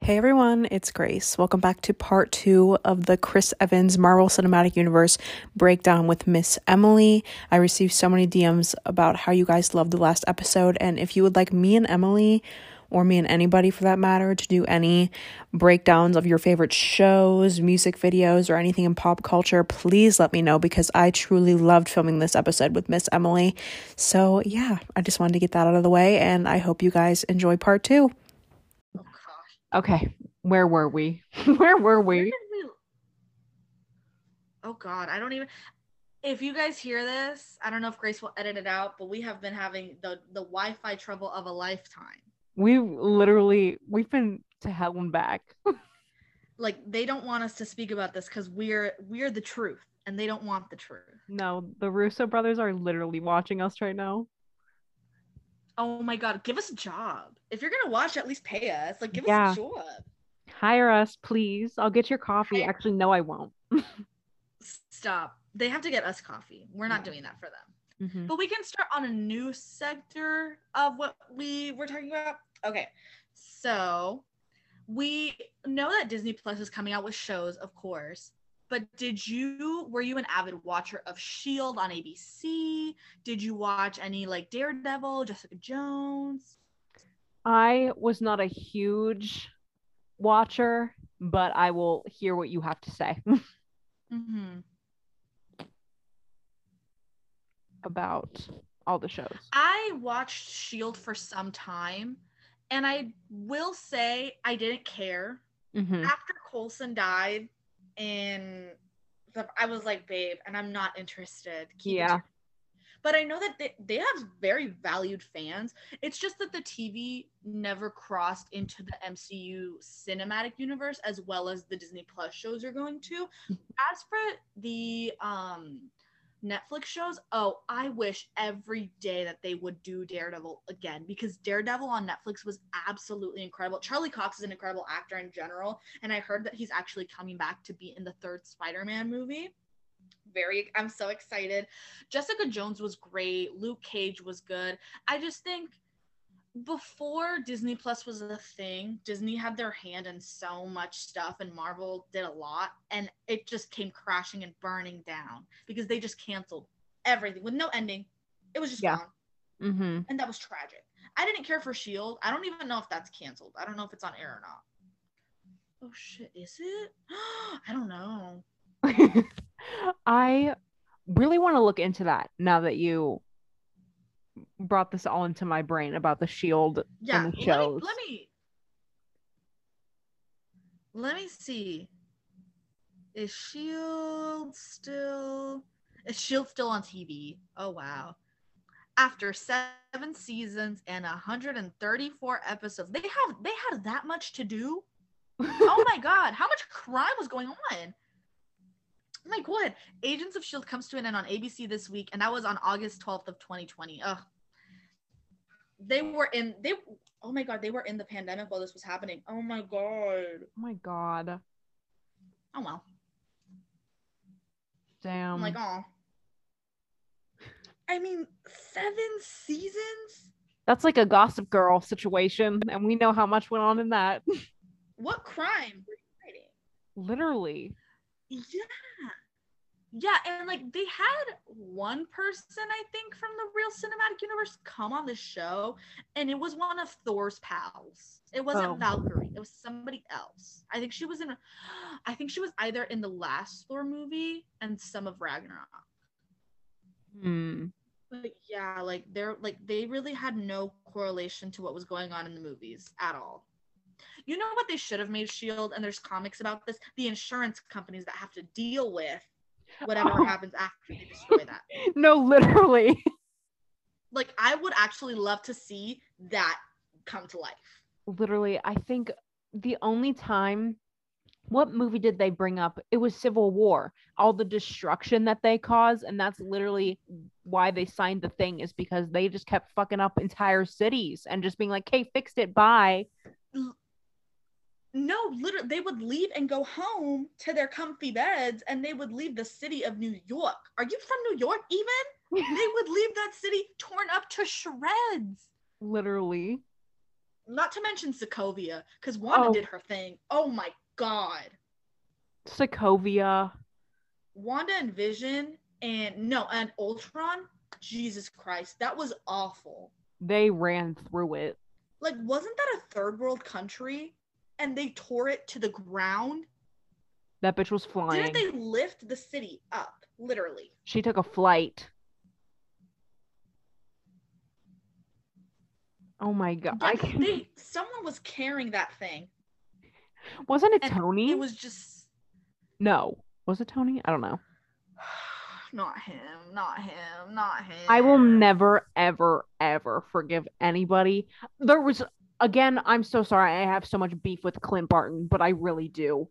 Hey everyone, it's Grace. Welcome back to part 2 of the Chris Evans Marvel Cinematic Universe breakdown with Miss Emily. I received so many DMs about how you guys loved the last episode, and if you would like me and Emily, or me and anybody for that matter, to do any breakdowns of your favorite shows, music videos, or anything in pop culture, please let me know because I truly loved filming this episode with Miss Emily. So yeah, I just wanted to get that out of the way, and I hope you guys enjoy part 2. Oh gosh. Okay, where were we? Where were we? Oh god, I don't even. If you guys hear this, I don't know if Grace will edit it out, but we have been having the Wi-Fi trouble of a lifetime. We've been to hell and back. Like they don't want us to speak about this because we're the truth, and they don't want the truth. No, the Russo brothers are literally watching us right now. Oh my god, give us a job. If you're gonna watch, at least pay us. Like, give Yeah. us a job. Hire us, please. I'll get your coffee. Actually, no, I won't. Stop. They have to get us coffee. We're not doing that for them. Mhm. But we can start on a new sector of what we were talking about. Okay, so we know that Disney Plus is coming out with shows, of course. But were you an avid watcher of Shield on ABC? Did you watch any like Daredevil, Jessica Jones? I was not a huge watcher, but I will hear what you have to say Mm-hmm. about all the shows. I watched Shield for some time, and I will say I didn't care. Mhm. After Coulson died, I was like, babe, and I'm not interested. Yeah. But I know that they have very valued fans. It's just that the TV never crossed into the MCU cinematic universe as well as the Disney Plus shows are going to. As for the Netflix shows, oh, I wish every day that they would do Daredevil again, because Daredevil on Netflix was absolutely incredible. Charlie Cox is an incredible actor in general, and I heard that he's actually coming back to be in the third Spider-Man movie. I'm so excited. Jessica Jones was great. Luke Cage was good. I just think before Disney Plus was a thing, Disney had their hand in so much stuff, and Marvel did a lot, and it just came crashing and burning down because they just canceled everything with no ending. It was just gone. Mhm. And that was tragic. I didn't care for Shield. I don't even know if that's canceled. I don't know if it's on air or not. Oh shit, is it? I don't know. I really want to look into that now that you brought this all into my brain about the Shield and the shows. Let me see. Is Shield still on TV? Oh wow. After 7 seasons and 134 episodes. They had that much to do? Oh my god, how much crime was going on? Oh my god. Agents of Shield comes to an end on ABC this week, and that was on August 12th of 2020. Ugh. Oh my god, they were in the pandemic while this was happening. Oh my god. Oh my god. Oh well. Damn. I'm like, oh. I mean, 7 seasons? That's like a Gossip Girl situation, and we know how much went on in that. What crime were you fighting? Literally. Yeah, and like they had one person, I think, from the real cinematic universe come on the show, and it was one of Thor's pals. It wasn't Valkyrie. It was somebody else. I think she was either in the last Thor movie and some of Ragnarok. But yeah, they really had no correlation to what was going on in the movies at all. You know what they should have made Shield, and there's comics about this, the insurance companies that have to deal with whatever happens after they destroy that. No, literally. Like, I would actually love to see that come to life. Literally, I think the only time, what movie did they bring up? It was Civil War. All the destruction that they caused, and that's literally why they signed the thing, is because they just kept fucking up entire cities and just being like, "Hey, fixed it, bye." No, literally, they would leave and go home to their comfy beds, and they would leave the city of New York. Are you from New York even? They would leave that city torn up to shreds. Literally. Not to mention Sokovia, because Wanda Oh. did her thing. Oh my god. Sokovia. Wanda and Vision and Ultron. Jesus Christ, that was awful. They ran through it. Like, wasn't that a third world country? And they tore it to the ground? That bitch was flying. Didn't they lift the city up? Literally. She took a flight. Oh my god. Yeah, someone was carrying that thing. Wasn't it And Tony? It was just... No. Was it Tony? I don't know. Not him. I will never, ever, ever forgive anybody. There was, again, I'm so sorry. I have so much beef with Clint Barton, but I really do.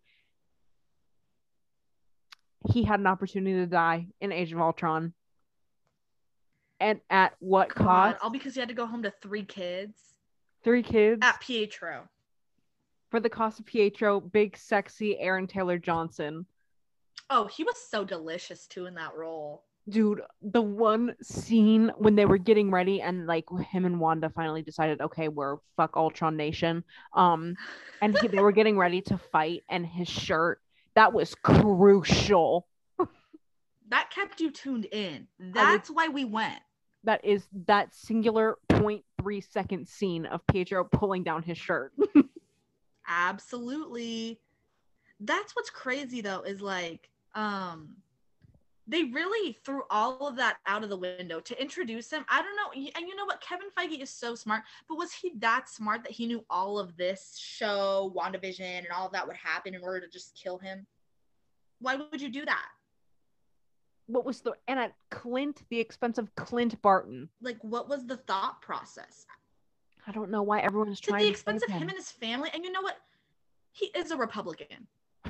He had an opportunity to die in Age of Ultron. And at what cost? All because he had to go home to 3 kids. 3 kids? At Pietro. For the cost of Pietro, big, sexy Aaron Taylor Johnson. Oh, he was so delicious too in that role. Dude, the one scene when they were getting ready and like him and Wanda finally decided, okay, we're fuck Ultron Nation. And they were getting ready to fight, and his shirt, that was crucial. That kept you tuned in. That's why we went. That is that singular 0.3 second scene of Pietro pulling down his shirt. Absolutely. That's what's crazy though, is like, they really threw all of that out of the window to introduce him. I don't know. And you know what? Kevin Feige is so smart, but was he that smart that he knew all of this show, WandaVision, and all of that would happen in order to just kill him? Why would you do that? At the expense of Clint Barton. Like, what was the thought process? I don't know why everyone's trying to the expense of him and his family. And you know what? He is a Republican.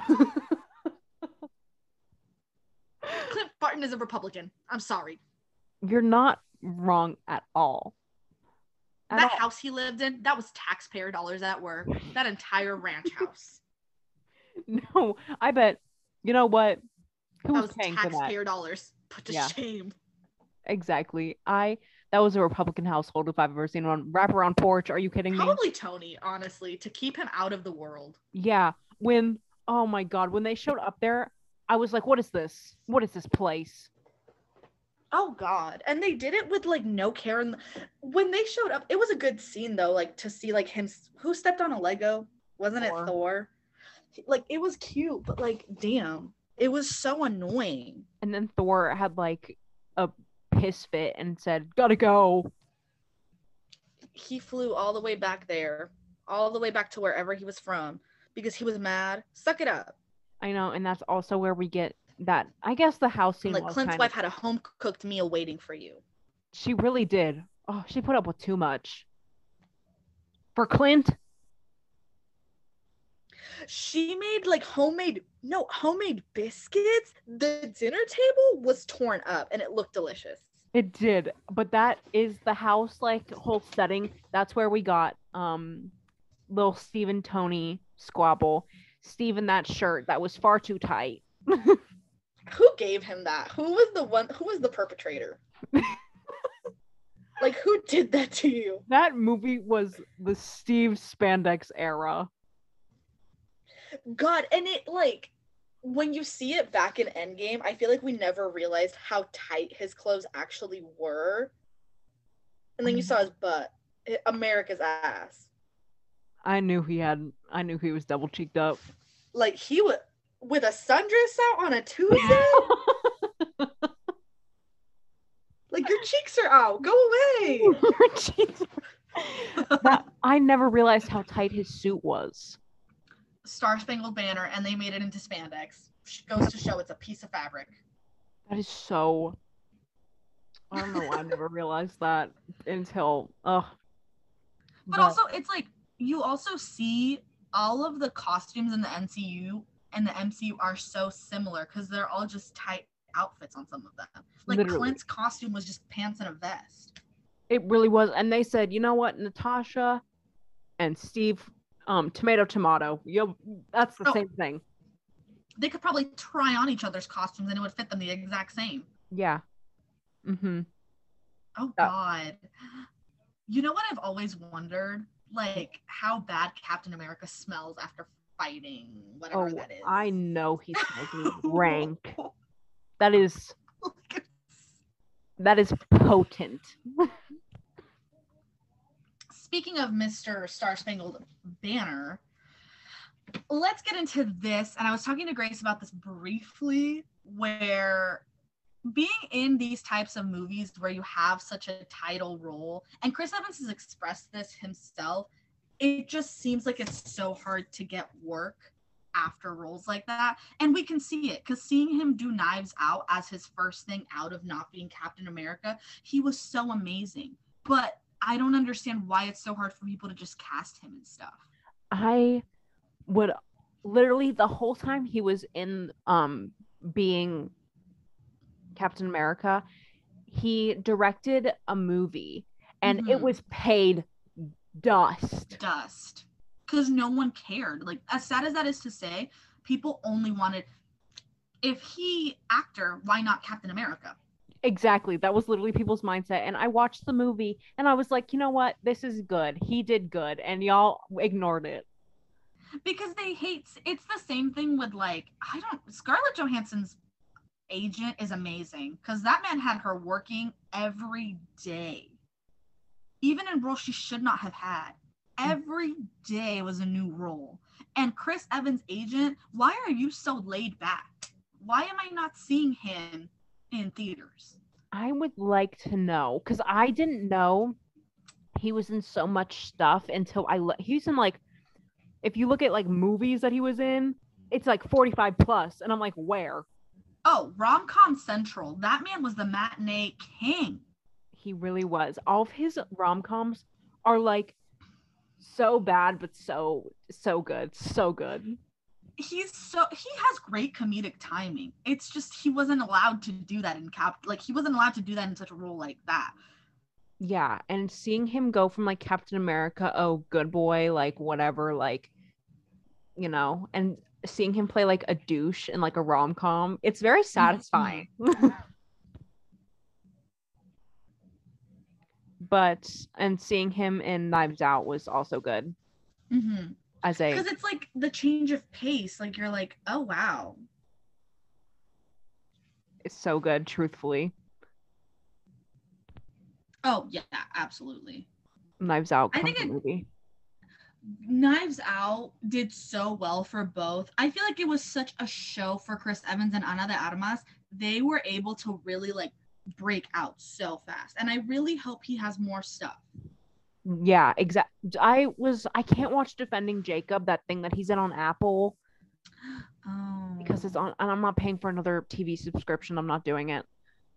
Clint Barton is a Republican. I'm sorry. You're not wrong at all. That house he lived in, that was taxpayer dollars at work. That entire ranch house. No, I bet. You know what? Who that was was paying for that? Taxpayer dollars. Put to shame. Exactly. That was a Republican household if I've ever seen one. Wraparound porch. Are you kidding me? Probably Tony, honestly, to keep him out of the world. Yeah. Oh my God, when they showed up there, I was like, what is this? What is this place? Oh God. And they did it with like no care. When they showed up, it was a good scene though, like to see like him, who stepped on a Lego? Wasn't it Thor? Like, it was cute, but like, damn, it was so annoying. And then Thor had like a piss fit and said, gotta go. He flew all the way back there, all the way back to wherever he was from, because he was mad. Suck it up. I know, and that's also where we get that. I guess the house scene. Like, Clint's wife had a home cooked meal waiting for you. She really did. Oh, she put up with too much. For Clint. She made like homemade biscuits. The dinner table was torn up and it looked delicious. It did, but that is the house like whole setting. That's where we got little Steve and Tony squabble. Steve in that shirt that was far too tight. Who gave him that? Who was the perpetrator? Like, who did that to you? That movie was the Steve spandex era. God, and it, like, when you see it back in Endgame, I feel like we never realized how tight his clothes actually were. And then you saw his butt. America's ass. I knew he was double cheeked up. Like, he was with a sundress out on a Tuesday? Like, your cheeks are out. Go away. I never realized how tight his suit was. Star Spangled Banner, and they made it into spandex. Goes to show it's a piece of fabric. That is so... I don't know why I never realized that until... But also, it's like, you also see all of the costumes in the MCU and the MCU are so similar because they're all just tight outfits on some of them. Like, literally. Clint's costume was just pants and a vest. It really was. And they said, you know what, Natasha and Steve, tomato. That's the same thing. They could probably try on each other's costumes and it would fit them the exact same. Yeah. Mm-hmm. Oh, God. You know what I've always wondered? like how bad Captain America smells after fighting whatever that is. I know he smells rank. That is potent. Speaking of Mr. Star-Spangled Banner, let's get into this. And I was talking to Grace about this briefly, where being in these types of movies where you have such a title role, and Chris Evans has expressed this himself, it just seems like it's so hard to get work after roles like that. And we can see it, because seeing him do Knives Out as his first thing out of not being Captain America, he was so amazing. But I don't understand why it's so hard for people to just cast him and stuff. I would literally, the whole time he was in being Captain America, he directed a movie and it was paid dust. Because no one cared. Like, as sad as that is to say, people only wanted, if he actor, why not Captain America? Exactly. That was literally people's mindset. And I watched the movie and I was like, you know what? This is good. He did good. And y'all ignored it. Because it's the same thing with, like, Scarlett Johansson's agent is amazing. Because that man had her working every day. Even in roles she should not have had. Every day was a new role. And Chris Evans' agent, why are you so laid back? Why am I not seeing him in theaters? I would like to know, because I didn't know he was in so much stuff until he's in, like, if you look at like movies that he was in, it's like 45 plus, and I'm like, where? Oh, Rom-Com Central. That man was the matinee king. He really was. All of his rom-coms are like so bad, but so good. So good. He has great comedic timing. It's just he wasn't allowed to do that he wasn't allowed to do that in such a role like that. Yeah, and seeing him go from like Captain America, oh good boy, like whatever, like, you know, and seeing him play like a douche in like a rom-com, it's very satisfying. But and seeing him in Knives Out was also good. Because it's like the change of pace, like you're like, oh wow, it's so good, truthfully. Oh yeah, absolutely. Knives Out, movie. Knives Out did so well for both. I feel like it was such a show for Chris Evans and Ana de Armas. They were able to really like break out so fast, and I really hope he has more stuff. Yeah, exactly. I can't watch Defending Jacob, that thing that he's in on Apple. Oh. Because it's on, and I'm not paying for another TV subscription. I'm not doing it.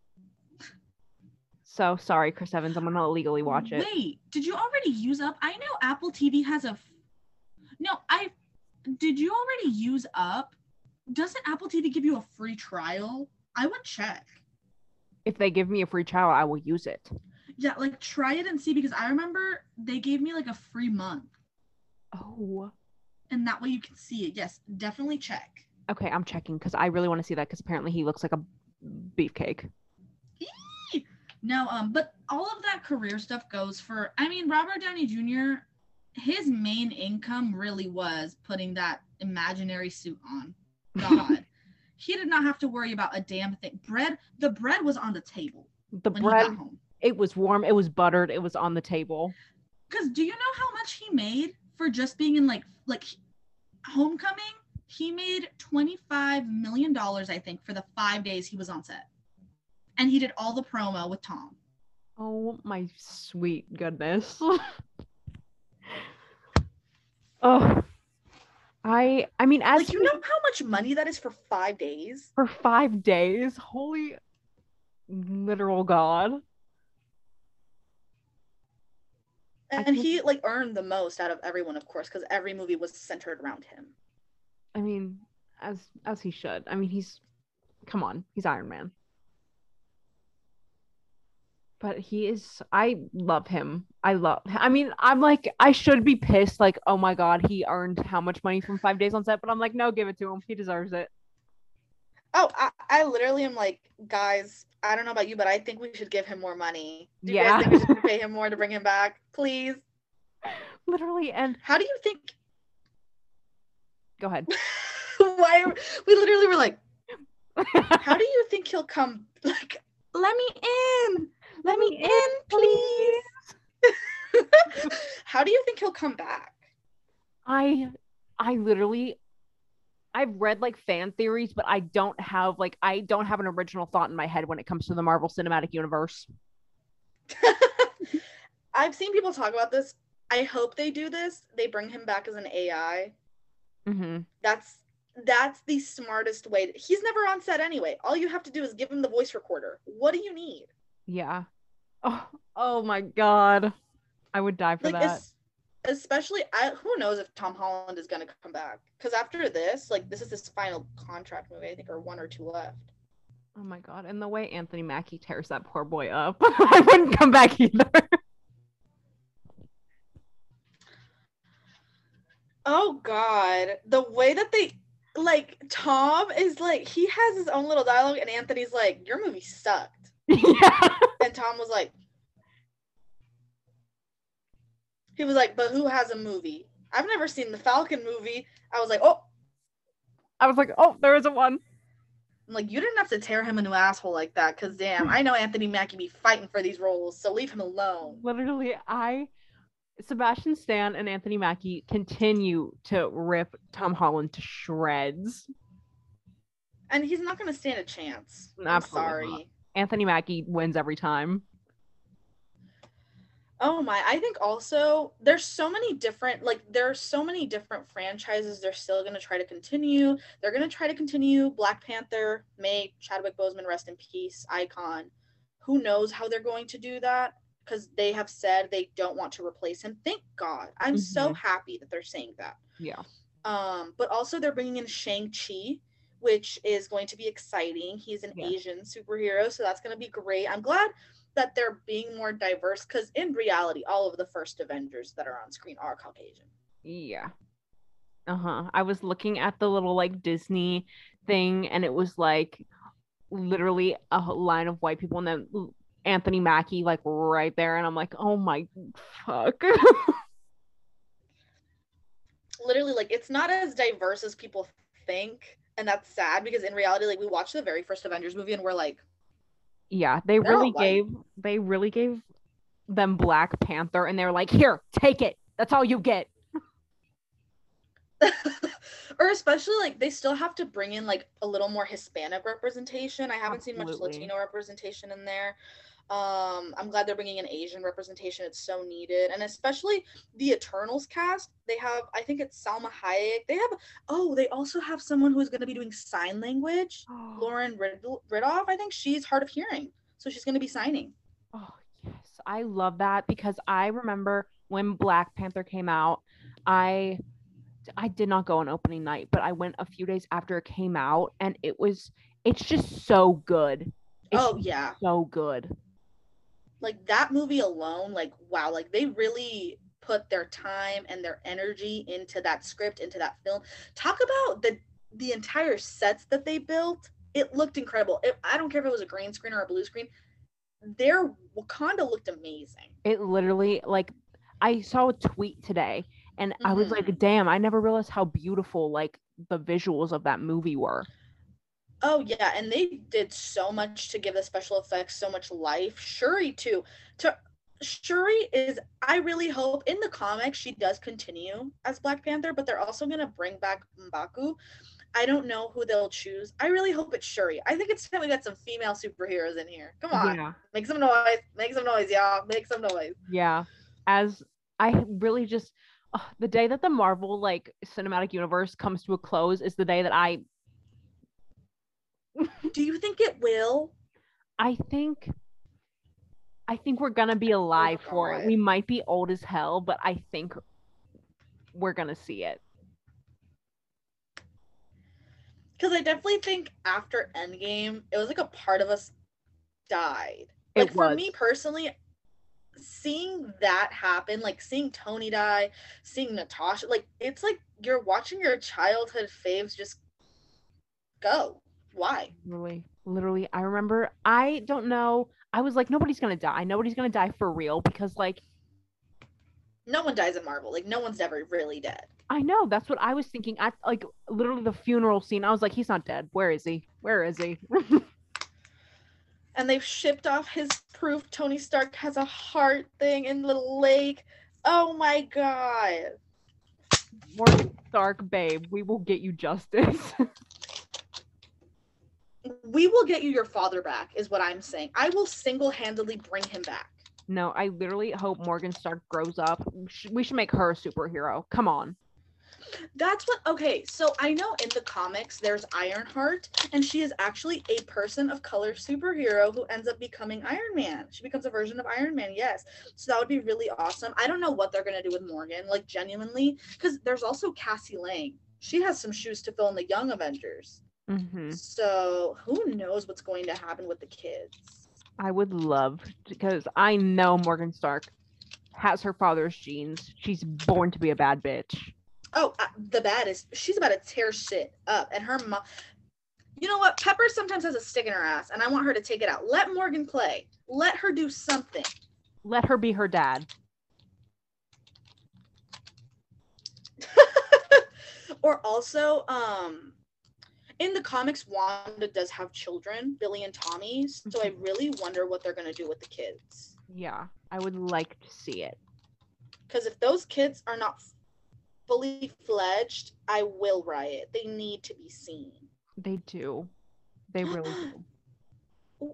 So sorry, Chris Evans. I'm gonna illegally watch it. Wait, did you already use up? I know Apple TV has did you already use up? Doesn't Apple TV give you a free trial? I would check. If they give me a free trial, I will use it. Yeah, like try it and see, because I remember they gave me like a free month. Oh. And that way you can see it. Yes, definitely check. Okay, I'm checking because I really want to see that, because apparently he looks like a beefcake. No, but all of that career stuff goes for, I mean, Robert Downey Jr., his main income really was putting that imaginary suit on. God. He did not have to worry about a damn thing. The bread was on the table. The bread, he got home. It was warm, it was buttered, it was on the table. Because do you know how much he made for just being in like Homecoming? He made $25 million, I think, for the 5 days he was on set. And he did all the promo with Tom. Oh my sweet goodness. Oh, I mean, as like, you know how much money that is for 5 days? For 5 days? Holy literal God. And he like earned the most out of everyone, of course, because every movie was centered around him. I mean, as he should. I mean, he's Iron Man. But I love him. I mean, I'm like, I should be pissed, like, oh my God, he earned how much money from 5 days on set? But I'm like, no, give it to him. He deserves it. Oh, I literally am like, guys, I don't know about you, but I think we should give him more money. Do you guys think we should pay him more to bring him back? Please? Literally, and How do you think? go ahead. We literally were like, how do you think he'll come? Like, let me in. Let me in, please. How do you think he'll come back? I literally I've read like fan theories, but I don't have an original thought in my head when it comes to the Marvel Cinematic Universe. I've seen people talk about this. I hope they do this. They bring him back as an AI. Mm-hmm. That's the smartest way. He's never on set anyway. All you have to do is give him the voice recorder. What do you need? Yeah. Oh my God. I would die for Like, that. especially, who knows if Tom Holland is going to come back. Because after this, like, this is his final contract movie, I think, or 1 or 2 left. Oh my God. And the way Anthony Mackie tears that poor boy up, I wouldn't come back either. Oh God. The way that they, like, Tom is like, he has his own little dialogue, and Anthony's like, your movie sucked. Yeah. And Tom was like, he was like, but who has a movie? I've never seen the Falcon movie. I was like, oh. I was like, oh, there isn't one. I'm like, you didn't have to tear him a new asshole like that, because damn, I know Anthony Mackie be fighting for these roles, so leave him alone. Literally, Sebastian Stan and Anthony Mackie continue to rip Tom Holland to shreds. And he's not going to stand a chance. Absolutely I'm sorry. not. Anthony Mackie wins every time. Oh my, I think also there's so many different franchises they're still going to try to continue. They're going to try to continue Black Panther, May, Chadwick Boseman, rest in peace, icon. Who knows how they're going to do that, because they have said they don't want to replace him. Thank God. I'm so happy that they're saying that. Yeah. But also they're bringing in Shang-Chi, which is going to be exciting. He's an Asian superhero, so that's going to be great. I'm glad that they're being more diverse, because in reality, all of the first Avengers that are on screen are Caucasian. Yeah. I was looking at the little like Disney thing, and it was like literally a line of white people, and then Anthony Mackie like right there, and I'm like, oh my fuck. Literally, like, it's not as diverse as people think, and that's sad, because in reality, like, we watched the very first Avengers movie and we're like, yeah, they really gave them Black Panther, and they're like, here, take it, that's all you get. Or especially, like, they still have to bring in like a little more Hispanic representation. I haven't seen much Latino representation in there. I'm glad they're bringing in Asian representation. It's so needed. And especially the Eternals cast. They have, I think it's Salma Hayek. They also have someone who is going to be doing sign language. Lauren Ridloff. I think she's hard of hearing, so she's going to be signing. Oh yes, I love that, because I remember when Black Panther came out, I did not go on opening night, but I went a few days after it came out, and it's just so good. So good. Like, that movie alone, like, wow, like, they really put their time and their energy into that script, into that film. Talk about the entire sets that they built. It looked incredible. I don't care if it was a green screen or a blue screen. Their Wakanda looked amazing. It literally, like, I saw a tweet today, and I was like, damn, I never realized how beautiful, like, the visuals of that movie were. Oh, yeah, and they did so much to give the special effects so much life. Shuri, too. Shuri is, I really hope, in the comics, she does continue as Black Panther, but they're also going to bring back M'Baku. I don't know who they'll choose. I really hope it's Shuri. I think it's time we got some female superheroes in here. Come on. Yeah. Make some noise. Make some noise, y'all. Make some noise. Yeah. As I really just, the day that the Marvel, like, cinematic universe comes to a close is the day that I... Do you think it will? I think we're gonna be alive for it. We might be old as hell, but I think we're gonna see it. Because I definitely think after Endgame, it was like a part of us died. Like, for me personally, seeing that happen, like seeing Tony die, seeing Natasha, like, it's like you're watching your childhood faves just go. Why? Literally, I remember, I don't know, I was like, nobody's gonna die for real, because, like, No one dies in Marvel. Like, no one's ever really dead. I know. That's what I was thinking. At like literally the funeral scene, I was like, he's not dead. Where is he? Where is he? And they've shipped off his proof Tony Stark has a heart thing in the lake. Oh my god. Morgan Stark, babe, we will get you justice. We will get you your father back, is what I'm saying. I will single-handedly bring him back. No, I literally hope Morgan Stark grows up. We should make her a superhero. Come on. That's what, okay, so I know in the comics there's Ironheart, and she is actually a person of color superhero who ends up becoming Iron Man. She becomes a version of Iron Man, yes. So that would be really awesome. I don't know what they're going to do with Morgan, like, genuinely, because there's also Cassie Lang. She has some shoes to fill in the Young Avengers. Mm-hmm. So who knows what's going to happen with the kids. I would love, because I know Morgan Stark has her father's genes. She's born to be a bad bitch. Oh, the baddest. She's about to tear shit up. And her mom. You know what? Pepper sometimes has a stick in her ass, and I want her to take it out. Let Morgan play. Let her do something. Let her be her dad. Or also, in the comics, Wanda does have children, Billy and Tommy. So I really wonder what they're going to do with the kids. Yeah, I would like to see it. Because if those kids are not fully fledged, I will riot. They need to be seen. They do. They really do.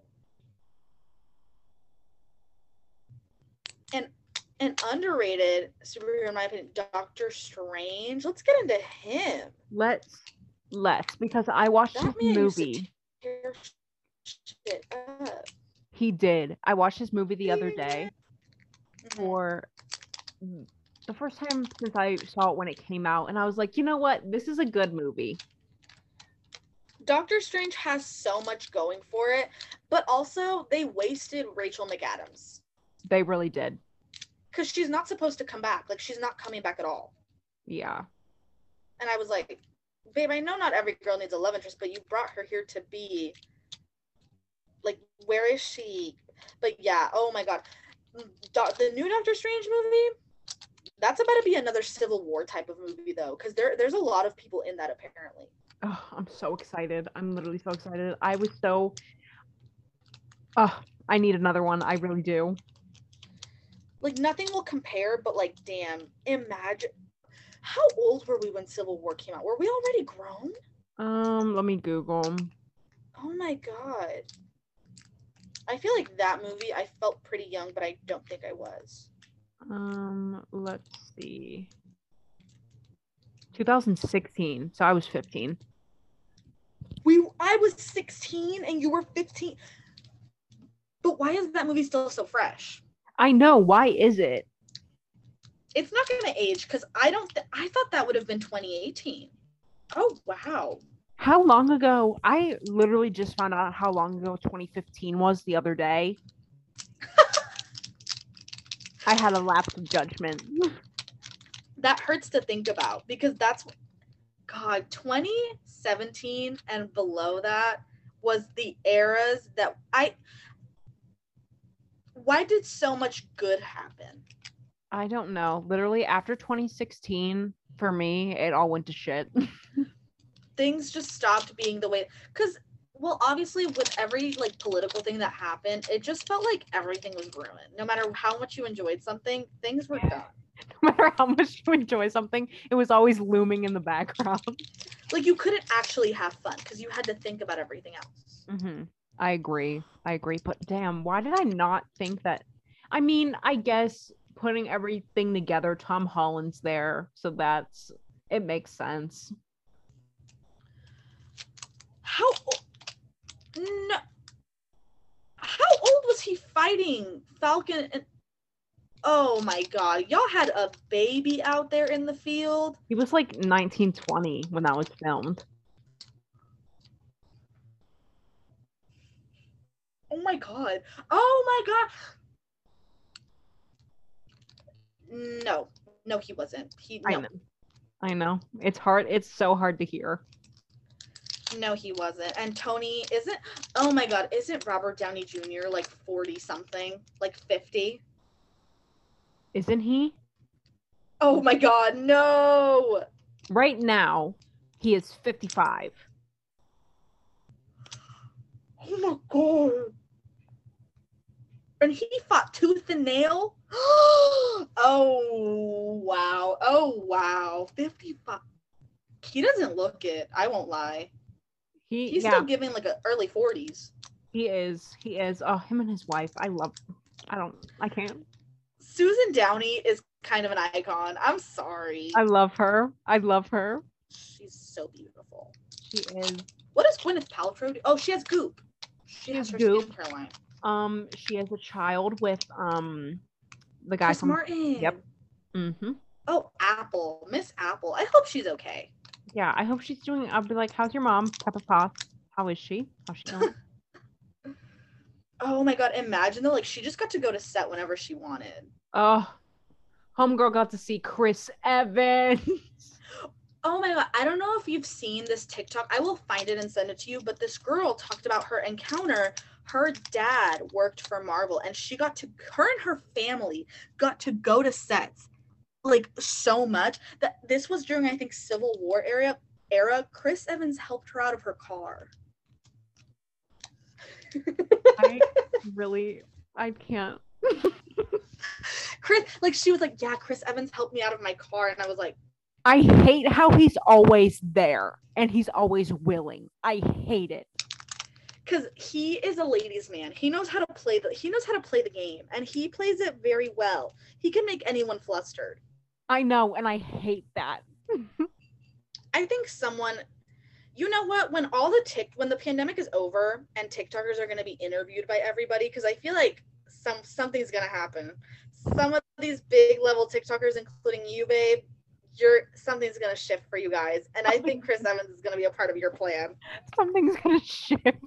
And an underrated superhero, in my opinion, Doctor Strange. Let's get into him. Let's, because I watched his movie. Tear shit up. He did. I watched his movie the other day for the first time since I saw it when it came out, and I was like, you know what? This is a good movie. Doctor Strange has so much going for it, but also they wasted Rachel McAdams. They really did. Because she's not supposed to come back. Like, she's not coming back at all. Yeah. And I was like, babe, I know not every girl needs a love interest, but you brought her here to be, like, where is she? But yeah, oh my god. The new Doctor Strange movie, that's about to be another Civil War type of movie, though, because there's a lot of people in that, apparently. Oh, I'm so excited. I'm literally so excited. I was so... I need another one. I really do. Like, nothing will compare, but, like, damn, imagine... How old were we when Civil War came out? Were we already grown? Let me Google. Oh my god. I feel like that movie, I felt pretty young, but I don't think I was. Let's see. 2016, so I was 15. I was 16 and you were 15. But why is that movie still so fresh? I know. Why is it? It's not going to age because I thought that would have been 2018. Oh, wow. How long ago? I literally just found out how long ago 2015 was the other day. I had a lapse of judgment. That hurts to think about because God, 2017 and below that was the eras that why did so much good happen? I don't know. Literally after 2016, for me, it all went to shit. Things just stopped being the way, because, well, obviously with every, like, political thing that happened, it just felt like everything was ruined. No matter how much you enjoyed something, things were done. No matter how much you enjoy something, it was always looming in the background. Like, you couldn't actually have fun because you had to think about everything else. Mm-hmm. I agree. But damn, why did I not think that? I mean, I guess putting everything together, Tom Holland's there, so it makes sense. How old was he fighting Falcon? And oh my god, y'all had a baby out there in the field. He was like 1920 when that was filmed. Oh my god. Oh my god. No, he wasn't. No. I know. It's hard. It's so hard to hear. No, he wasn't. And Tony isn't. Oh my god, isn't Robert Downey Jr. like 40 something? Like 50? Isn't he? Oh my god, no! Right now, he is 55. Oh my god. And he fought tooth and nail? Oh, wow. Oh, wow. 55. He doesn't look it. I won't lie. He's still giving like an early 40s. He is. Oh, him and his wife. I can't. Susan Downey is kind of an icon. I'm sorry. I love her. She's so beautiful. She is. What does Gwyneth Paltrow do? Oh, she has Goop. She has her Goop. skincare line. She has a child with the guy Chris from Martin. Yep. Mm-hmm. Oh, Apple. Miss Apple. I hope she's okay. Yeah, I hope she's doing. I'll be like, how's your mom, Pepper Potts? How is she? How's she doing? Oh my god, imagine though, like she just got to go to set whenever she wanted. Oh, homegirl got to see Chris Evans. Oh my god, I don't know if you've seen this TikTok. I will find it and send it to you, but this girl talked about her encounter. Her dad worked for Marvel and her and her family got to go to sets like so much that this was during, I think, Civil War era. Chris Evans helped her out of her car. I can't. She was like, yeah, Chris Evans helped me out of my car. And I was like, I hate how he's always there and he's always willing. I hate it. Because he is a ladies' man. He knows how to play the game, and he plays it very well. He can make anyone flustered. I know, and I hate that. I think you know what? When the pandemic is over and TikTokers are going to be interviewed by everybody, because I feel like something's going to happen. Some of these big level TikTokers, including you, babe, something's going to shift for you guys. And I think Chris Evans is going to be a part of your plan. Something's going to shift.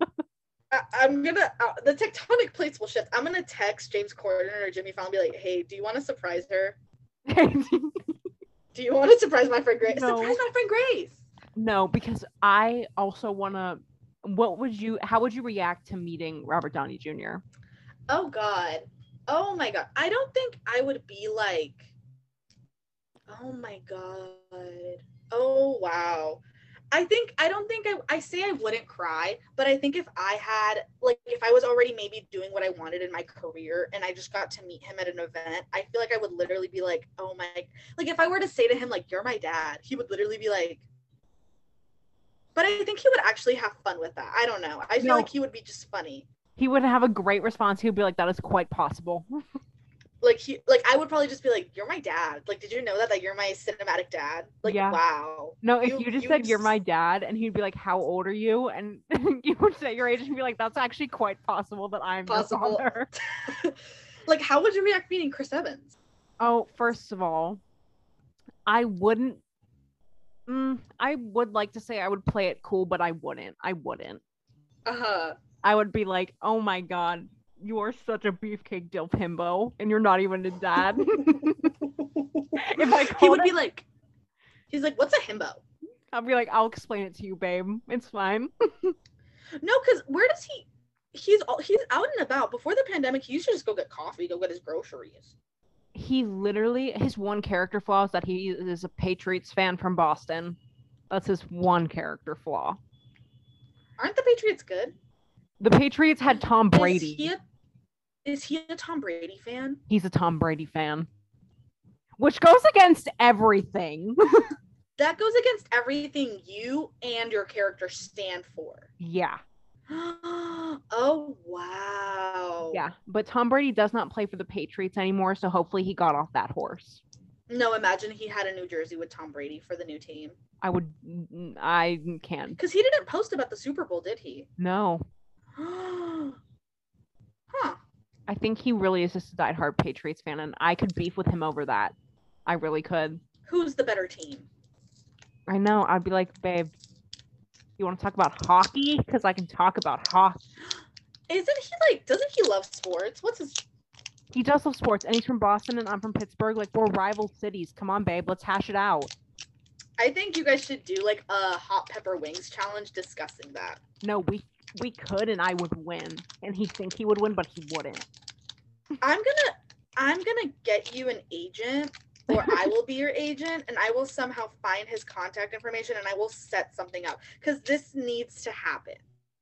The tectonic plates will shift. I'm going to text James Corden or Jimmy Fallon and be like, hey, do you want to surprise her? Do you want to surprise my friend Grace? No. Surprise my friend Grace. No, because I also want to. How would you react to meeting Robert Downey Jr.? Oh God. Oh my God. I don't think I would be like, oh my God. Oh wow. I say I wouldn't cry, but I think if I was already maybe doing what I wanted in my career and I just got to meet him at an event, I feel like I would literally be like, oh my, like if I were to say to him, like, you're my dad, he would literally be like, but I think he would actually have fun with that. I don't know. I feel like he would be just funny. He would have a great response. He would be like, that is quite possible. I would probably just be like, you're my dad. Like, did you know that you're my cinematic dad? Like, yeah. Wow. No, if you just said you're my dad and he'd be like, how old are you? And you would say your age and be like, that's actually quite possible that I'm your father. Like, how would you react meeting Chris Evans? Oh, first of all, I wouldn't. I would like to say I would play it cool, but I wouldn't. Uh-huh. I would be like, oh my God, you are such a beefcake dilf himbo, and you're not even a dad. He would be like, he's like, what's a himbo? I'll be like, I'll explain it to you, babe. It's fine. No, because where does he's out and about. Before the pandemic, he used to just go get coffee, go get his groceries. He literally, his one character flaw is that he is a Patriots fan from Boston. That's his one character flaw. Aren't the Patriots good? The Patriots had Tom Brady. Is he a Tom Brady fan? He's a Tom Brady fan. Which goes against everything. That goes against everything you and your character stand for. Yeah. Oh, wow. Yeah, but Tom Brady does not play for the Patriots anymore, so hopefully he got off that horse. No, imagine he had a new jersey with Tom Brady for the new team. I can't. Because he didn't post about the Super Bowl, did he? No. Huh. I think he really is just a diehard Patriots fan, and I could beef with him over that. I really could. Who's the better team? I know. I'd be like, babe, you want to talk about hockey? Because I can talk about hockey. Doesn't he love sports? He does love sports, and he's from Boston, and I'm from Pittsburgh. Like, we're rival cities. Come on, babe. Let's hash it out. I think you guys should do, like, a hot pepper wings challenge discussing that. No, we could, and I would win. And he'd think he would win, but he wouldn't. I'm gonna get you an agent or I will be your agent and I will somehow find his contact information and I will set something up because this needs to happen.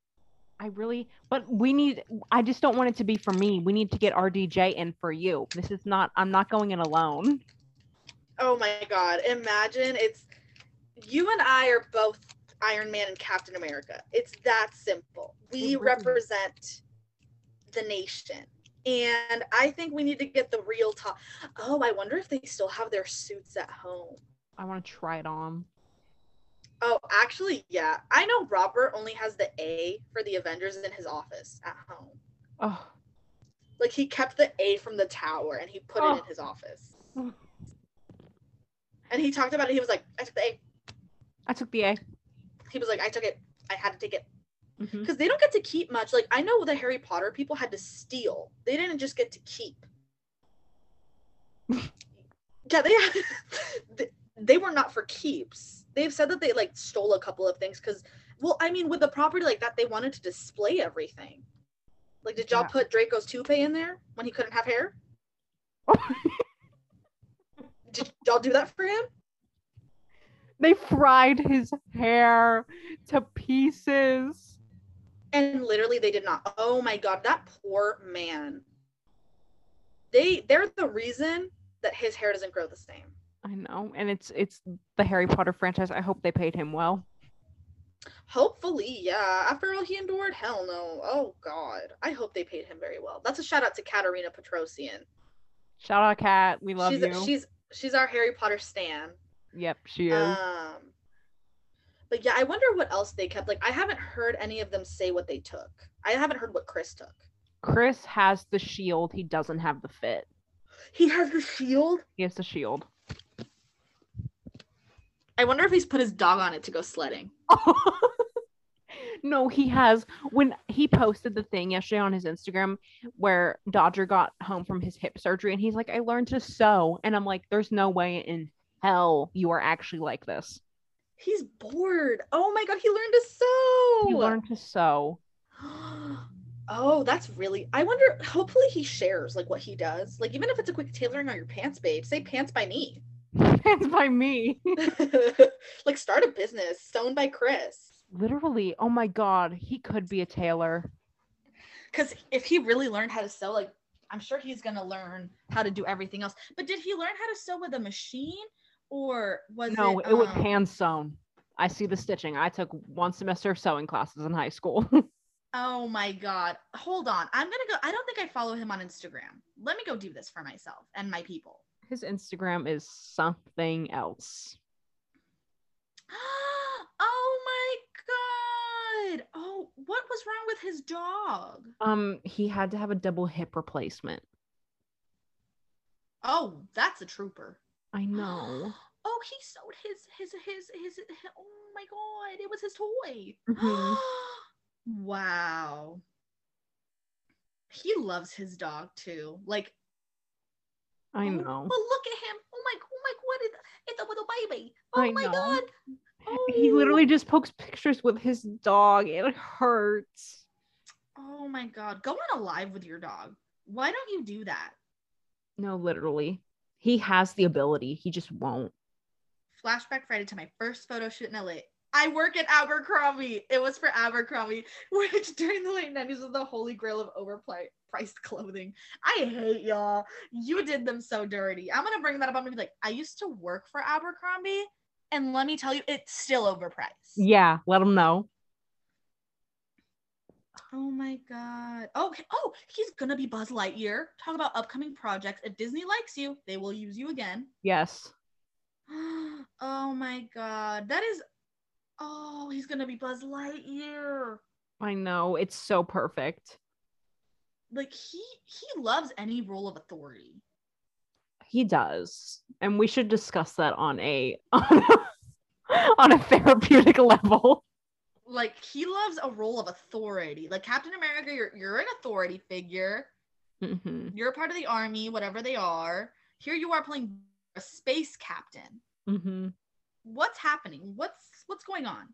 I just don't want it to be for me. We need to get RDJ in for you. I'm not going in alone. Oh my God. Imagine it's you and I are both Iron Man and Captain America. It's that simple. We represent the nation. And I think we need to get the real talk. Oh, I wonder if they still have their suits at home. I want to try it on. Oh, actually, yeah. I know Robert only has the A for the Avengers in his office at home. Oh. Like, he kept the A from the tower and he put it in his office. And he talked about it. He was like, I took the A. I took the A. He was like, I took it. I had to take it. Because they don't get to keep much. Like, I know the Harry Potter people had to steal. They didn't just get to keep. Yeah, they were not for keeps. They've said that they, like, stole a couple of things because, well, I mean, with a property like that, they wanted to display everything. Like, did y'all put Draco's toupee in there when he couldn't have hair? Did y'all do that for him? They fried his hair to pieces. And literally they did not. Oh my God, that poor man. They're the reason that his hair doesn't grow the same. I know. And it's the Harry Potter franchise. I hope they paid him well. Hopefully, yeah. After all he endured, hell no. Oh God. I hope they paid him very well. That's a shout out to Katarina Petrosian. Shout out, Kat. We love you. She's our Harry Potter stan. Yep, she is. But yeah, I wonder what else they kept. Like, I haven't heard any of them say what they took. I haven't heard what Chris took. Chris has the shield. He doesn't have the fit. He has the shield? He has the shield. I wonder if he's put his dog on it to go sledding. No, he has. When he posted the thing yesterday on his Instagram where Dodger got home from his hip surgery and he's like, I learned to sew. And I'm like, there's no way in hell you are actually like this. He's bored. Oh my God, he learned to sew. He learned to sew. Oh, that's really, I wonder, hopefully he shares like what he does. Like, even if it's a quick tailoring on your pants, babe, say pants by me. Pants by me. Like, start a business, sewn by Chris. Literally, oh my God, he could be a tailor. Because if he really learned how to sew, like, I'm sure he's going to learn how to do everything else. But did he learn how to sew with a machine? Or was it was hand sewn. I see the stitching. I took one semester of sewing classes in high school. Oh my God. Hold on. I'm going to go. I don't think I follow him on Instagram. Let me go do this for myself and my people. His Instagram is something else. Oh my God. Oh, what was wrong with his dog? He had to have a double hip replacement. Oh, that's a trooper. I know. Oh, he sewed his oh my God, it was his toy. Mm-hmm. Wow. He loves his dog too. Like, I know. But look at him. Oh my God, it's a little baby. Oh my God. Oh. He literally just pokes pictures with his dog. It hurts. Oh my God. Go on a live with your dog. Why don't you do that? No, literally. He has the ability. He just won't. Flashback Friday to my first photo shoot in LA. I work at Abercrombie. It was for Abercrombie, which during the late 90s was the holy grail of overpriced clothing. I hate y'all. You did them so dirty. I'm going to bring that up. I'm going to be like, I used to work for Abercrombie, and let me tell you, it's still overpriced. Yeah, let them know. Oh my God. Oh, he's going to be Buzz Lightyear. Talk about upcoming projects. If Disney likes you, they will use you again. Yes. Oh my God. That is... Oh, he's going to be Buzz Lightyear. I know. It's so perfect. Like, he loves any role of authority. He does. And we should discuss that on a on a therapeutic level. Like, he loves a role of authority. Like, Captain America, you're an authority figure. Mm-hmm. You're a part of the army, whatever they are. Here you are playing a space captain. Mm-hmm. What's happening? What's going on?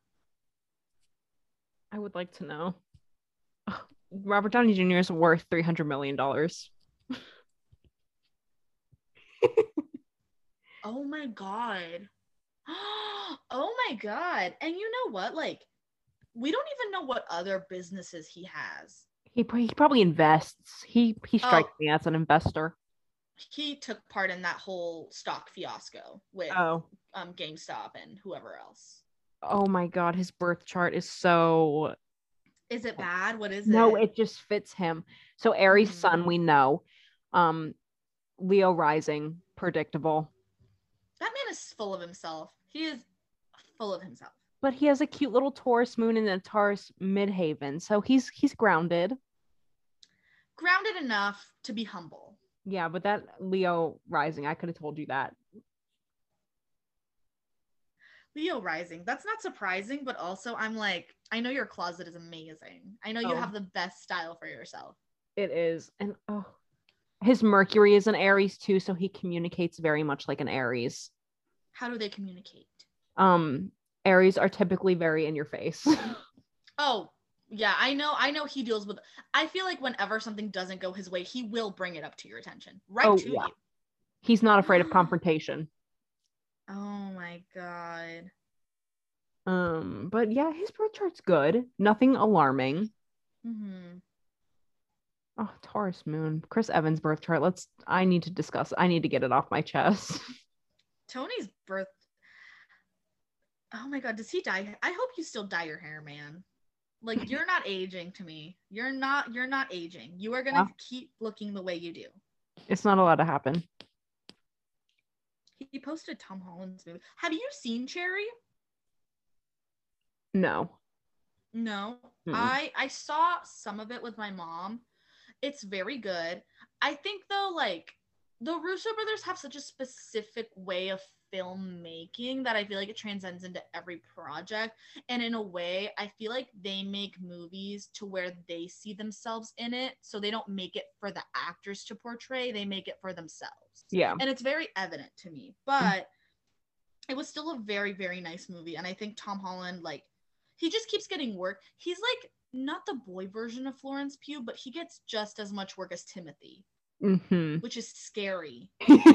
I would like to know. Robert Downey Jr. is worth $300 million. Oh my god. Oh my god. And you know what? Like, we don't even know what other businesses he has. He probably invests. He strikes Oh, me as an investor. he took part in that whole stock fiasco with Oh. GameStop and whoever else. Oh my god, his birth chart is so. Is it bad? What is No, it? it just fits him. So Aries Mhm. sun, we know. Leo rising, predictable. That man is full of himself. He is full of himself. But he has a cute little Taurus moon in a Taurus midhaven, so he's grounded. Grounded enough to be humble. Yeah, but that Leo rising, I could have told you that. Leo rising. That's not surprising, but also I'm like, I know your closet is amazing. I know you Oh. have the best style for yourself. It is. And his Mercury is an Aries too, so he communicates very much like an Aries. How do they communicate? Aries are typically very in your face. Oh, yeah, I know he deals with. I feel like whenever something doesn't go his way, he will bring it up to your attention. Right to Yeah. you. He's not afraid of confrontation. Oh my god. But yeah, his birth chart's good. Nothing alarming. Mm-hmm. Oh, Taurus moon. Chris Evans' birth chart. I need to discuss. I need to get it off my chest. Tony's birth. Oh my god, does he dye? I hope you still dye your hair, man. Like, you're not aging to me. You're not aging. You are gonna keep looking the way you do. It's not allowed to happen. He posted Tom Holland's movie. Have you seen Cherry? No. No. Mm-mm. I saw some of it with my mom. It's very good. I think though, like, the Russo brothers have such a specific way of filmmaking that I feel like it transcends into every project. And in a way, I feel like they make movies to where they see themselves in it. So they don't make it for the actors to portray, they make it for themselves. Yeah. And it's very evident to me. But it was still a very, very nice movie. And I think Tom Holland, like, he just keeps getting work. He's like not the boy version of Florence Pugh, but he gets just as much work as Timothy, which is scary.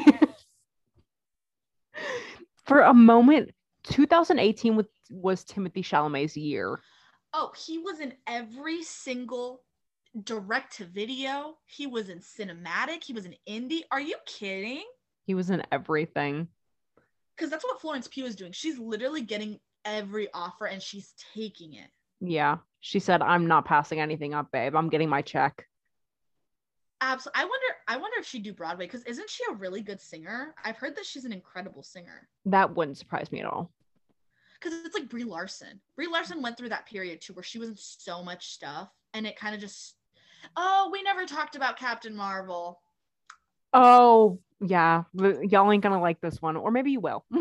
For a moment, 2018 was Timothy Chalamet's year. Oh, he was in every single direct to video. He was in cinematic. He was in indie. Are you kidding? He was in everything. Because that's what Florence Pugh is doing. She's literally getting every offer and she's taking it. Yeah. She said, I'm not passing anything up, babe. I'm getting my check. Absolutely. I wonder if she'd do Broadway, because isn't she a really good singer? I've heard that she's an incredible singer. That wouldn't surprise me at all. Because it's like Brie Larson. Brie Larson went through that period too where she was in so much stuff and it kind of just, oh, we never talked about Captain Marvel. Oh, yeah. Y'all ain't gonna like this one. Or maybe you will.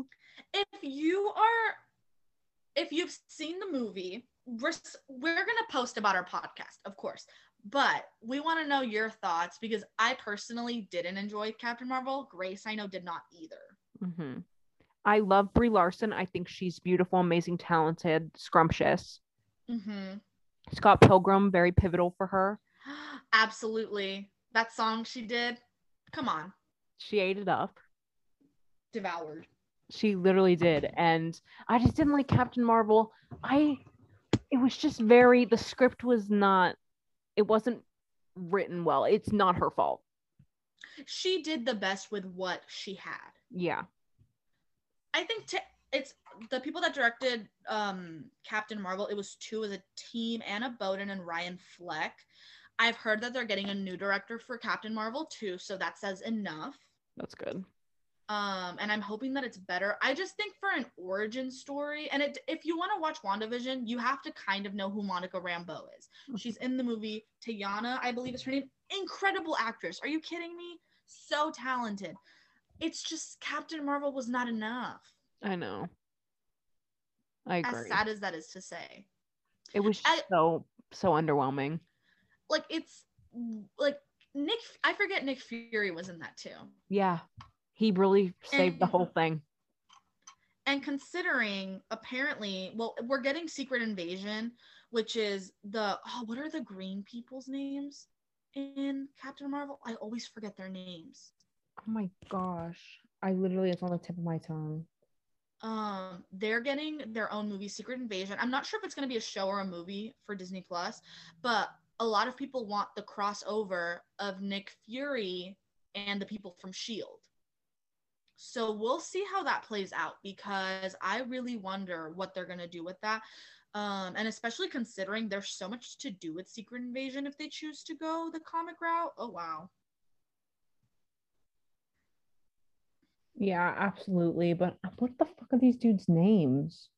If you've seen the movie, we're gonna post about our podcast, of course, but we want to know your thoughts because I personally didn't enjoy Captain Marvel. Grace, I know, did not either. Mm-hmm. I love Brie Larson. I think she's beautiful, amazing, talented, scrumptious. Mm-hmm. Scott Pilgrim, very pivotal for her. Absolutely. That song she did, come on. She ate it up. Devoured. She literally did. And I just didn't like Captain Marvel. It was just the script was not, it wasn't written well. It's not her fault. She did the best with what she had. Yeah. I think it's the people that directed Captain Marvel. It was two as a team: Anna Boden and Ryan Fleck. I've heard that they're getting a new director for Captain Marvel too, so that says enough. That's good. And I'm hoping that it's better. I just think for an origin story, and if you want to watch WandaVision, you have to kind of know who Monica Rambeau is. She's in the movie. Teyana, I believe is her name. Incredible actress. Are you kidding me? So talented. It's just Captain Marvel was not enough. I know. I agree. As sad as that is to say. It was so underwhelming. Like, it's like I forget Nick Fury was in that too. Yeah. He really saved the whole thing. And considering, apparently, well, we're getting Secret Invasion, which is what are the green people's names in Captain Marvel? I always forget their names. Oh my gosh. I literally, it's on the tip of my tongue. They're getting their own movie, Secret Invasion. I'm not sure if it's going to be a show or a movie for Disney Plus, but a lot of people want the crossover of Nick Fury and the people from Shield. So we'll see how that plays out, because I really wonder what they're going to do with that. And especially considering there's so much to do with Secret Invasion if they choose to go the comic route. Oh, wow. Yeah, absolutely. But what the fuck are these dudes' names?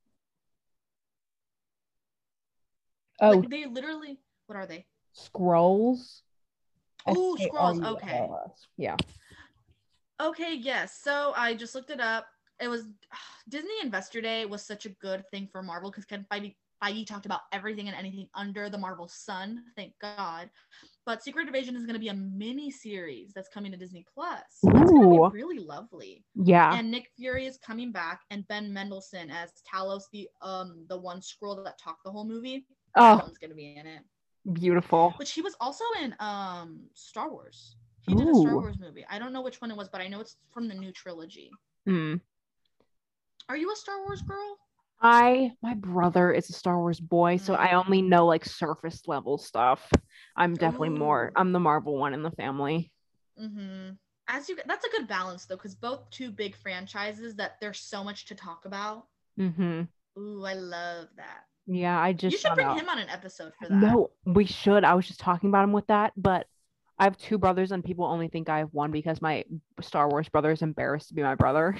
Oh, Like, they literally, what are they? Scrolls. Oh, Scrolls. Okay. Skrulls. Yeah. Okay, yes. So I just looked it up. It was Disney Investor Day was such a good thing for Marvel because Kevin Feige talked about everything and anything under the Marvel sun. Thank God. But Secret Invasion is going to be a mini series that's coming to Disney Plus. So that's going to be really lovely. Yeah. And Nick Fury is coming back, and Ben Mendelsohn as Talos, the one Skrull that talked the whole movie. Oh, that one's going to be in it. Beautiful. Which he was also in Star Wars. He did a Star Wars movie. I don't know which one it was, but I know it's from the new trilogy. Are you a Star Wars girl? My brother is a Star Wars boy, so I only know like surface level stuff. I'm definitely I'm the Marvel one in the family. That's a good balance though, because both two big franchises that there's so much to talk about. Ooh, I love that. Yeah, you should bring him on an episode for that. No, we should. I was just talking about him with that, but I have two brothers and people only think I have one because my Star Wars brother is embarrassed to be my brother.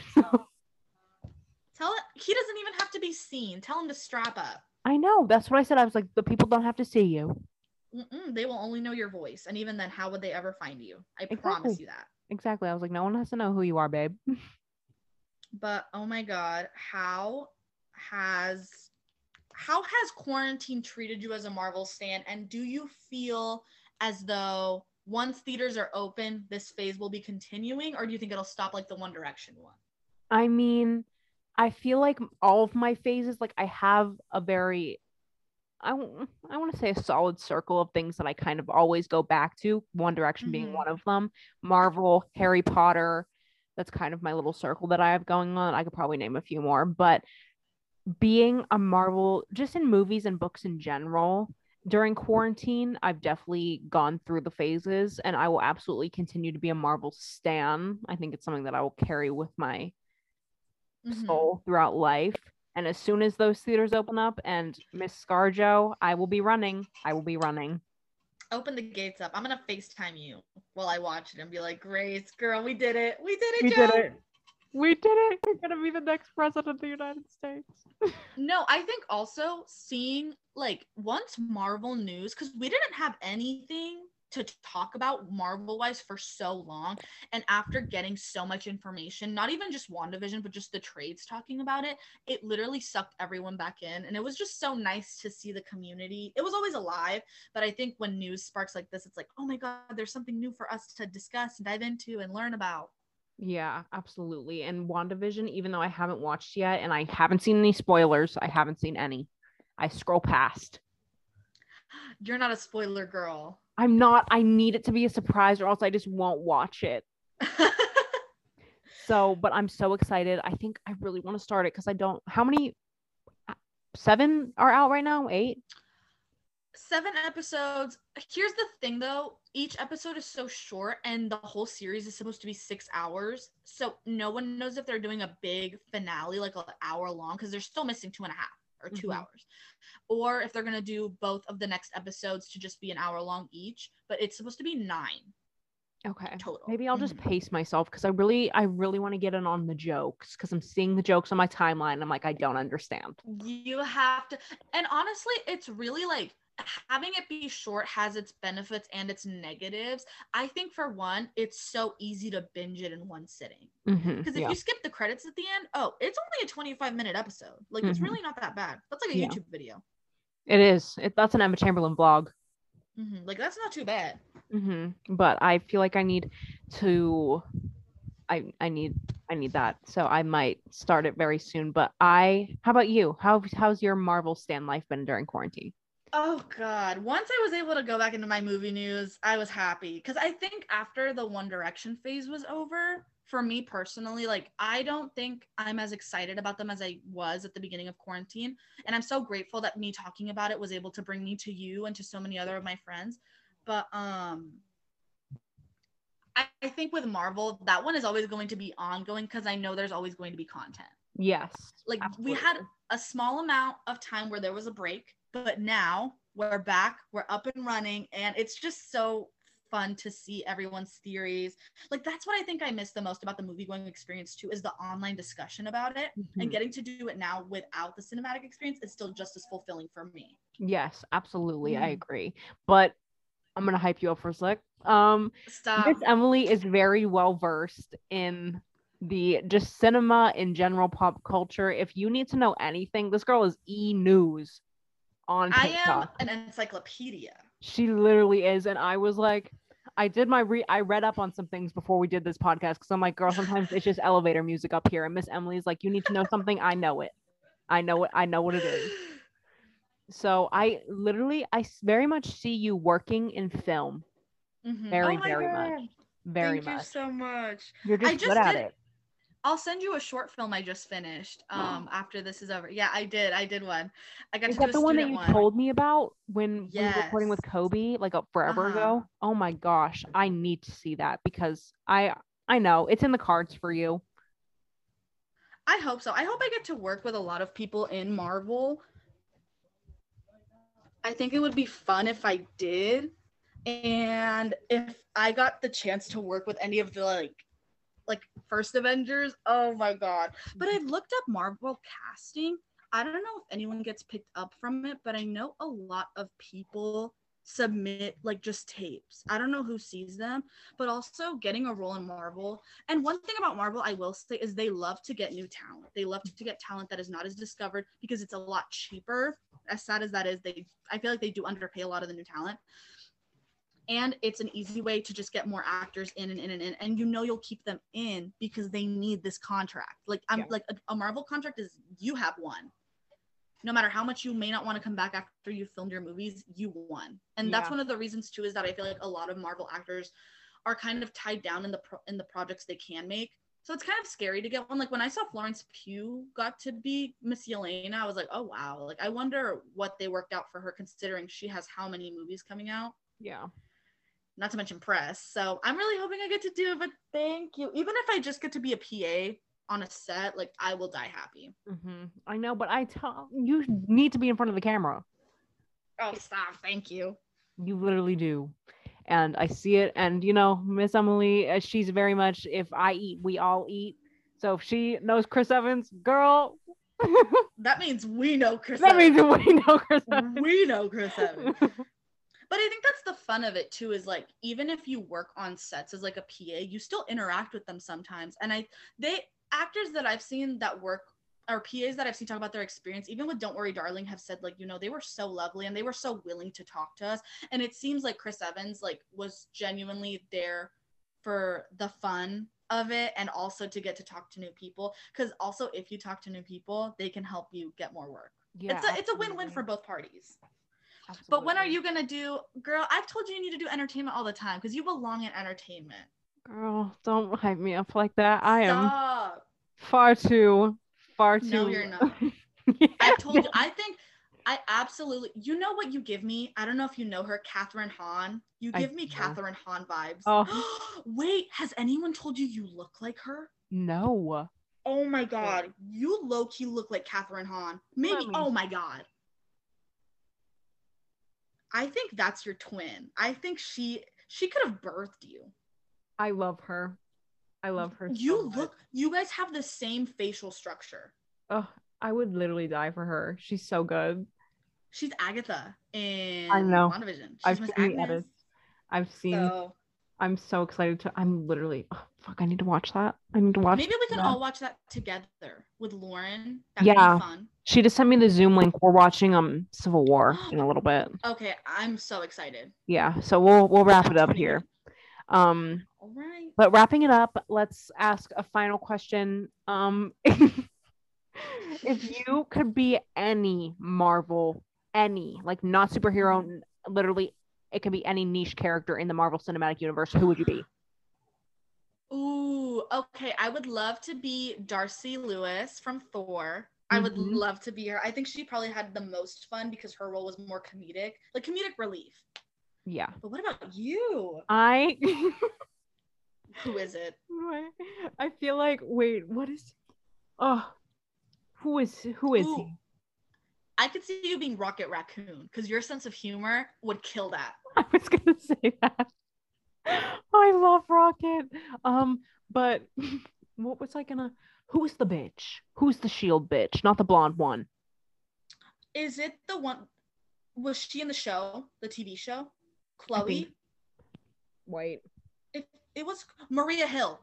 He doesn't even have to be seen. Tell him to strap up. I know. That's what I said. I was like, the people don't have to see you. They will only know your voice. And even then, how would they ever find you? I promise you that. Exactly. I was like, no one has to know who you are, babe. But oh my God, how has quarantine treated you as a Marvel stan? And do you feel as though once theaters are open, this phase will be continuing? Or do you think it'll stop like the One Direction one? I mean, I feel like all of my phases, like I have a very, I want to say a solid circle of things that I kind of always go back to. One Direction being one of them. Marvel, Harry Potter. That's kind of my little circle that I have going on. I could probably name a few more, but being a Marvel, just in movies and books in general, during quarantine, I've definitely gone through the phases, and I will absolutely continue to be a Marvel stan. I think it's something that I will carry with my soul throughout life. And as soon as those theaters open up and Miss ScarJo, I will be running. Open the gates up. I'm gonna FaceTime you while I watch it and be like, Grace, girl, we did it. We did it, Joe. We did it. We're gonna be the next president of the United States. No, I think also seeing like once Marvel news, because we didn't have anything to talk about Marvel wise for so long, and after getting so much information, not even just WandaVision but just the trades talking about it, it literally sucked everyone back in, and it was just so nice to see the community. It was always alive, but I think when news sparks like this, it's like, oh my God, there's something new for us to discuss and dive into and learn about. Yeah, absolutely. And WandaVision, even though I haven't watched yet and I haven't seen any spoilers, I haven't seen any. I scroll past. You're not a spoiler girl. I'm not. I need it to be a surprise or else I just won't watch it. But I'm so excited. I think I really want to start it because I don't. How many? 7 are out right now? 8? 7 episodes. Here's the thing though, each episode is so short and the whole series is supposed to be 6 hours, so no one knows if they're doing a big finale like an hour long because they're still missing 2.5 or 2 hours, or if they're going to do both of the next episodes to just be an hour long each, but it's supposed to be 9 total. Maybe I'll just pace myself because I really want to get in on the jokes because I'm seeing the jokes on my timeline and I'm like, I don't understand. You have to, and honestly it's really like having it be short has its benefits and its negatives. I think for one, it's so easy to binge it in one sitting because if you skip the credits at the end, it's only a 25-minute episode. Like it's really not that bad. That's like a YouTube video. It is. That's an Emma Chamberlain vlog. Like that's not too bad. But I feel like I need to. I need that, so I might start it very soon. But how about you? How's your Marvel stan life been during quarantine? Oh God. Once I was able to go back into my movie news, I was happy because I think after the One Direction phase was over, for me personally, like, I don't think I'm as excited about them as I was at the beginning of quarantine. And I'm so grateful that me talking about it was able to bring me to you and to so many other of my friends. But I think with Marvel, that one is always going to be ongoing because I know there's always going to be content. Yes. Like, absolutely. we had a small amount of time where there was a break, but now we're back, we're up and running, and it's just so fun to see everyone's theories. Like, that's what I think I miss the most about the movie going experience too, is the online discussion about it. Mhm. And getting to do it now without the cinematic experience is still just as fulfilling for me. Yes, absolutely. I agree. But I'm gonna hype you up for a sec. Stop. Miss Emily is very well versed in the just cinema in general, pop culture. If you need to know anything, this girl is news on TikTok. I am an encyclopedia. She literally is, and I was like, I read up on some things before we did this podcast because I'm like, girl, sometimes it's just elevator music up here, and Miss Emily's like, you need to know something. I know it. I know what it is. So I very much see you working in film. Very, very much. Very much. Thank you so much. You're just good at it. I'll send you a short film I just finished after this is over. Yeah, I did one. I got is to do that the one that you told me about when we were recording with Kobe like forever ago? Oh my gosh, I need to see that because I know it's in the cards for you. I hope so. I hope I get to work with a lot of people in Marvel. I think it would be fun if I did. And if I got the chance to work with any of the like first Avengers, oh my god. But I've looked up Marvel casting. I don't know if anyone gets picked up from it, but I know a lot of people submit like just tapes. I don't know who sees them, but also getting a role in Marvel. And one thing about Marvel I will say is they love to get new talent. They love to get talent that is not as discovered because it's a lot cheaper. As sad as that is, I feel like they do underpay a lot of the new talent. And it's an easy way to just get more actors in, and you'll keep them in because they need this contract. Like a Marvel contract is you have one. No matter how much you may not want to come back after you filmed your movies, you won. And that's one of the reasons too, is that I feel like a lot of Marvel actors are kind of tied down in the projects they can make. So it's kind of scary to get one. Like when I saw Florence Pugh got to be Miss Yelena, I was like, oh wow. Like I wonder what they worked out for her considering she has how many movies coming out. Yeah. Not to mention press. So I'm really hoping I get to do it, but thank you. Even if I just get to be a PA on a set, like I will die happy. Mm-hmm. I know, but you need to be in front of the camera. Oh, stop. Thank you. You literally do. And I see it. And, Miss Emily, she's very much, if I eat, we all eat. So if she knows Chris Evans, girl. That means we know Chris Evans. That means we know Chris Evans. We know Chris Evans. But I think that's the fun of it too, is like, even if you work on sets as like a PA, you still interact with them sometimes. And actors that I've seen that work, or PAs that I've seen talk about their experience, even with Don't Worry Darling, have said like, they were so lovely and they were so willing to talk to us. And it seems like Chris Evans like was genuinely there for the fun of it and also to get to talk to new people. Because also if you talk to new people, they can help you get more work. Yeah, it's a win-win for both parties. Absolutely. But when are you gonna do, girl? I've told you need to do entertainment all the time because you belong in entertainment. Girl, don't hype me up like that. I am far too. No, you're not. Yeah. I've told you. I think I absolutely. You know what you give me? I don't know if you know her, Catherine Hahn. You give me Catherine Hahn vibes. Oh. Wait, has anyone told you you look like her? No. Oh my god, you low-key look like Catherine Hahn. Maybe. Oh my god. I think that's your twin. I think she could have birthed you. I love her. You guys have the same facial structure. Oh, I would literally die for her. She's so good. She's Agatha in WandaVision. I've seen. So, I'm so excited I'm literally, I need to watch that. Maybe we can all watch that together with Lauren. That would be fun. She just sent me the Zoom link. We're watching Civil War in a little bit. Okay, I'm so excited. Yeah, so we'll wrap it up here. All right. But wrapping it up, let's ask a final question. If you could be any Marvel, like not superhero, literally it could be any niche character in the Marvel Cinematic Universe, who would you be? Ooh, okay. I would love to be Darcy Lewis from Thor. I would Mhm. love to be her. I think she probably had the most fun because her role was more comedic, like comedic relief. Yeah. But what about you? I Who is it? I feel like wait, what is oh who is Ooh, he? I could see you being Rocket Raccoon because your sense of humor would kill that. I was gonna say that. I love Rocket. But what was I gonna who's the bitch? Who's the shield bitch? Not the blonde one. Is it the one? Was she in the show, the TV show? I think Chloe? wait. It was Maria Hill.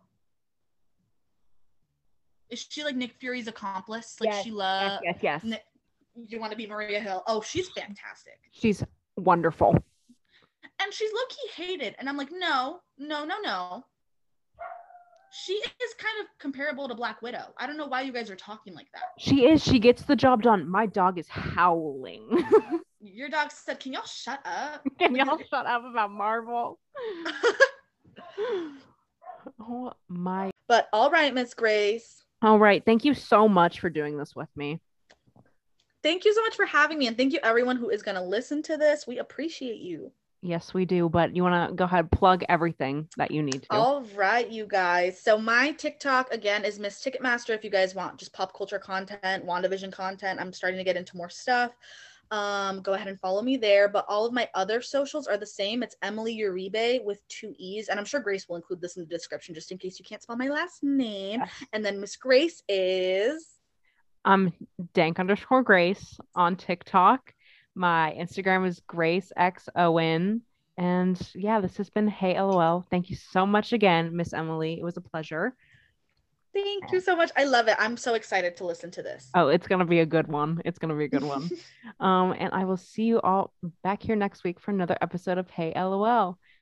Is she like Nick Fury's accomplice? Like Yes, Sheila? yes. You want to be Maria Hill? Oh, she's fantastic. She's wonderful. And she's low key hated. And I'm like, no, no, no, no. She is kind of comparable to Black Widow. I don't know why you guys are talking like that. She is. She gets the job done. My dog is howling. Your dog said, can y'all shut up? Can y'all shut up about Marvel? Oh my. But all right, Miss Grace. All right. Thank you so much for doing this with me. Thank you so much for having me. And thank you, everyone who is going to listen to this. We appreciate you. Yes, we do. But you want to go ahead, plug everything that you need to. All right, you guys. So my TikTok, again, is Miss Ticketmaster. If you guys want just pop culture content, WandaVision content, I'm starting to get into more stuff. Go ahead and follow me there. But all of my other socials are the same. It's Emily Uribe with 2 E's. And I'm sure Grace will include this in the description just in case you can't spell my last name. Yes. And then Miss Grace is... Dank_Grace on TikTok. My Instagram is GraceXON. And yeah, this has been Hey LOL. Thank you so much again, Miss Emily. It was a pleasure. Thank you so much. I love it. I'm so excited to listen to this. Oh, it's gonna be a good one. It's gonna be a good one. And I will see you all back here next week for another episode of Hey LOL.